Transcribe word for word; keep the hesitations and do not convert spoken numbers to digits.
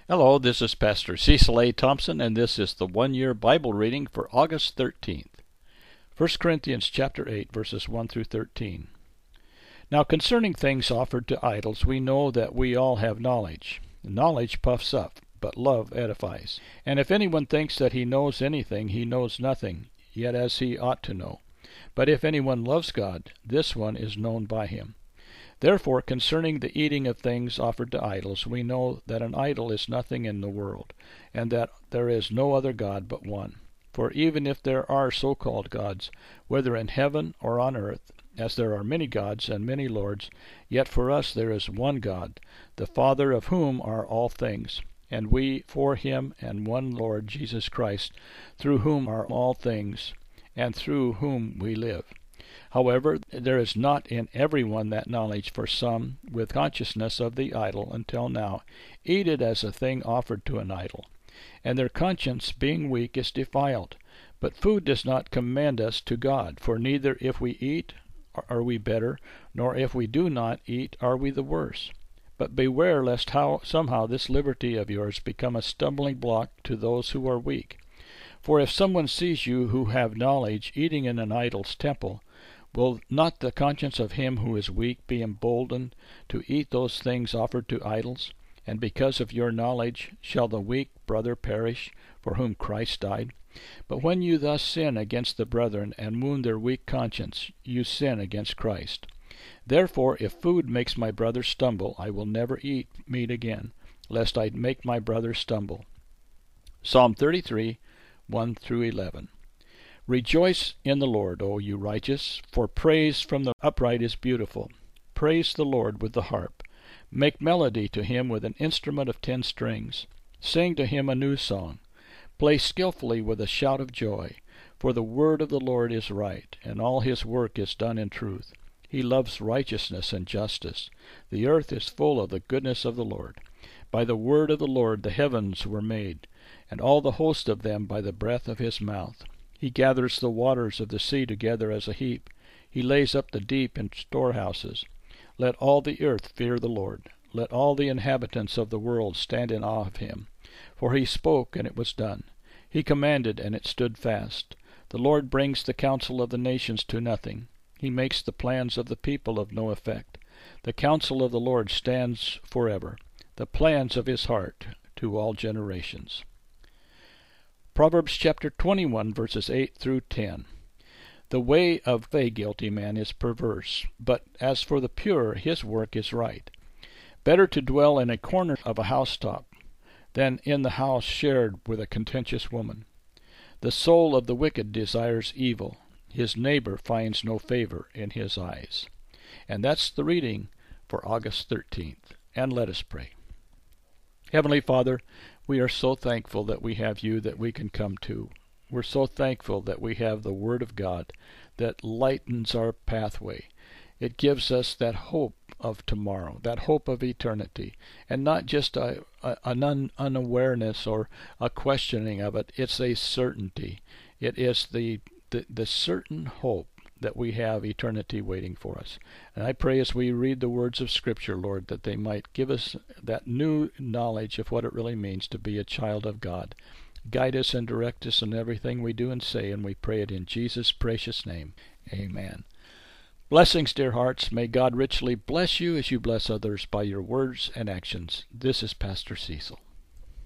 Hello, this is Pastor Cecil A. Thompson, and this is the one-year Bible reading for August thirteenth. First Corinthians chapter eight, verses one through thirteen. Now concerning things offered to idols, we know that we all have knowledge. Knowledge puffs up, but love edifies. And if anyone thinks that he knows anything, he knows nothing, yet as he ought to know. But if anyone loves God, this one is known by him. Therefore, concerning the eating of things offered to idols, we know that an idol is nothing in the world, and that there is no other God but one. For even if there are so-called gods, whether in heaven or on earth, as there are many gods and many lords, yet for us there is one God, the Father of whom are all things, and we for him, and one Lord Jesus Christ, through whom are all things, and through whom we live. However, there is not in every one that knowledge, for some, with consciousness of the idol until now, eat it as a thing offered to an idol, and their conscience, being weak, is defiled. But food does not commend us to God, for neither if we eat are we better, nor if we do not eat are we the worse. But beware lest how somehow this liberty of yours become a stumbling block to those who are weak. For if someone sees you who have knowledge eating in an idol's temple, will not the conscience of him who is weak be emboldened to eat those things offered to idols? And because of your knowledge shall the weak brother perish, for whom Christ died? But when you thus sin against the brethren, and wound their weak conscience, you sin against Christ. Therefore, if food makes my brother stumble, I will never eat meat again, lest I make my brother stumble. Psalm thirty-three, one through eleven. Rejoice in the Lord, O you righteous, for praise from the upright is beautiful. Praise the Lord with the harp. Make melody to him with an instrument of ten strings. Sing to him a new song. Play skillfully with a shout of joy. For the word of the Lord is right, and all his work is done in truth. He loves righteousness and justice. The earth is full of the goodness of the Lord. By the word of the Lord the heavens were made, and all the host of them by the breath of his mouth. He gathers the waters of the sea together as a heap. He lays up the deep in storehouses. Let all the earth fear the Lord. Let all the inhabitants of the world stand in awe of him. For he spoke, and it was done. He commanded, and it stood fast. The Lord brings the counsel of the nations to nothing. He makes the plans of the people of no effect. The counsel of the Lord stands forever, the plans of his heart to all generations. Proverbs chapter twenty-one, verses eight through ten. The way of a guilty man is perverse, but as for the pure, his work is right. Better to dwell in a corner of a housetop than in the house shared with a contentious woman. The soul of the wicked desires evil. His neighbor finds no favor in his eyes. And that's the reading for August thirteenth. And let us pray. Heavenly Father, we are so thankful that we have you that we can come to. We're so thankful that we have the Word of God that lightens our pathway. It gives us that hope of tomorrow, that hope of eternity, and not just a, a, an un, unawareness or a questioning of it. It's a certainty. It is the, the, the certain hope that we have eternity waiting for us. And I pray as we read the words of Scripture, Lord, that they might give us that new knowledge of what it really means to be a child of God. Guide us and direct us in everything we do and say, and we pray it in Jesus' precious name. Amen. Blessings, dear hearts. May God richly bless you as you bless others by your words and actions. This is Pastor Cecil.